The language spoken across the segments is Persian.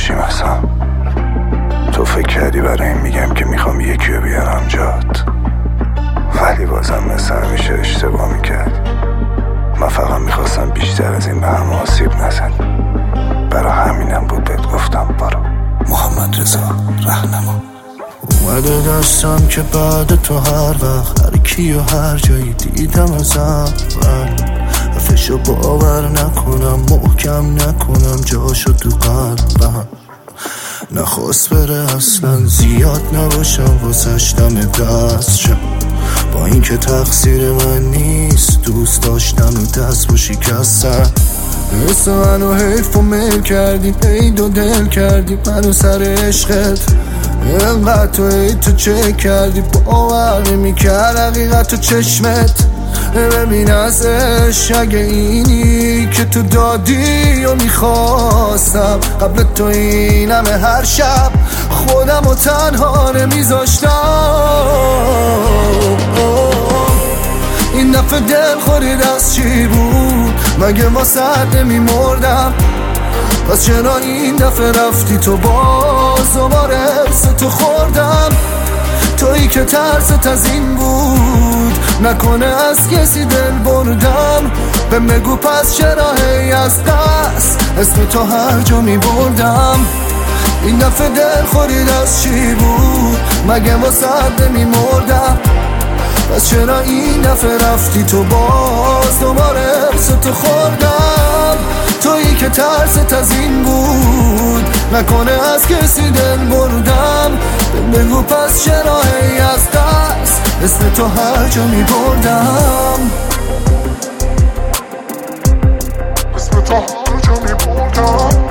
باشیم اصلا. تو فکر کردی برای این میگم که میخوام یکی رو بیارم جات، ولی بازم مثل همیشه اشتباه میکردی. من فقط میخواستم بیشتر از این به هم آسیب نزنی، برای همینم بود بهت گفتم برو. محمد رضا راهنما. اومده دستم که بعد تو هر وقت هر کی و هر جایی دیدم از اول حرفشو باور نکنم، محکم نکنم جاشو تو قلبم. نخواست بره اصلا، زیاد نباشم واسش دم دست شم، با این که تقصیر من نیست، دوست داشتن و دست با شکستن. حس منو حیف و میل کردی، عید و دل کردی منو سر عشقت. اینقدر تو چه کردی، باور نمی‌کرد حقیقت تو چشمت. ببین ازش اگه اینی که تو دادی و میخواستم، قبل تو این همه هر شب خودم و تنها نمیذاشتم. این دفعه دل خورید از چی بود، مگه واسه نمیمردم؟ پس چرا این دفعه رفتی تو، باز دوباره ارس تو خوردم؟ تویی که ترست از این بود، نکنه از کسی دل بردم. به مگو پس چرا هی از دست اسم تو هر جا می بردم؟ این دفعه دل خورید از چی بود، مگه واسه نمی مردم؟ پس چرا این دفعه رفتی تو، باز دوباره ارس تو خوردم؟ تویی که ترست از این بود، نکنه از کسی دل بردم. بگو پس چرا هی از دست اسم تو هر جا می بردم؟ اسم تو هر جا می بردم.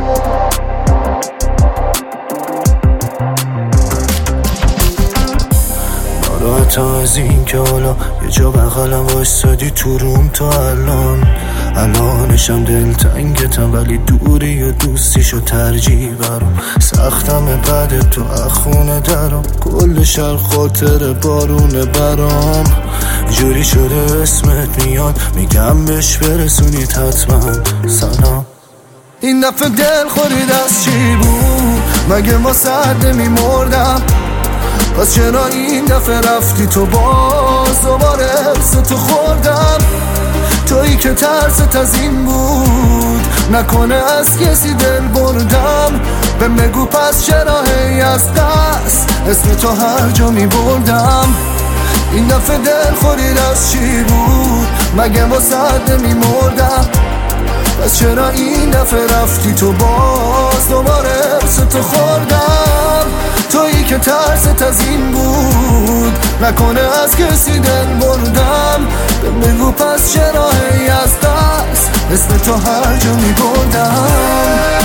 ناراحتم از این که حالا یه جا بغلم وایستادی تو روم تا الانشم دلتنگتم، ولی دوری و دوستیشو ترجیح برام. سختم بعد تو اخونه درام، کل شهر خاطر بارونه برام. جوری شده اسمت میاد، میگم بهش برسونید حتما سلام. این دفعه دل خورید از چی بود، مگه واسه نمیمردم؟ پس چرا این دفعه رفتی تو، باز دوباره ارس تو خوردم؟ تویی که ترست از این بود، نکنه از کسی دل بردم. به مگو پس چرا هی از دست اسم تو هر جا می بردم؟ این دفعه دل خورید از چی بود، مگه واسه نمی مردم؟ پس چرا این دفعه رفتی تو، باز دوباره ارس تو خوردم؟ تویی که ترست از این بود، نکنه از کسی دل بردم. بگو پس چرا هی از دست اسم تو هر جا می بردم؟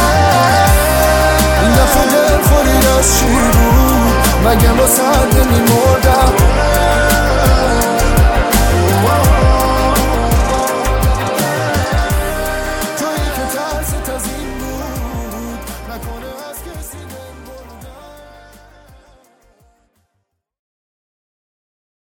مگه واسه نمیمردم؟